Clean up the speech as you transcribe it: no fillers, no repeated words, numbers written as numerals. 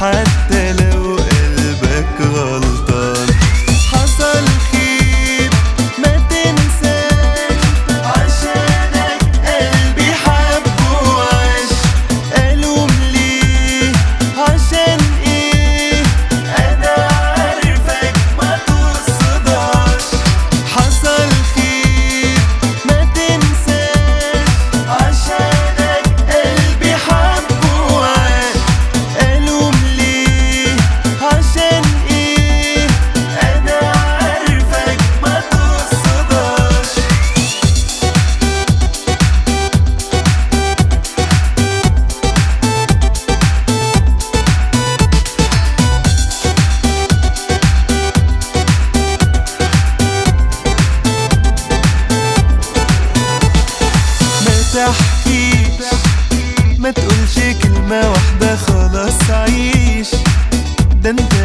حتى لو قلبك غلطان. حصل خير ما تنساش، عشانك قلبي حب وعاش. ألوم ليه عشان ايه؟ انا عارفك ما تصداش. حصل خير ما تنساش، عشانك قلبي حب وعاش. ألوم ليه عشان ايه؟ انا عارفك ما تصداش. ما تحكيش، ما تقولش كلمة واحدة، خلاص عيش. ده انت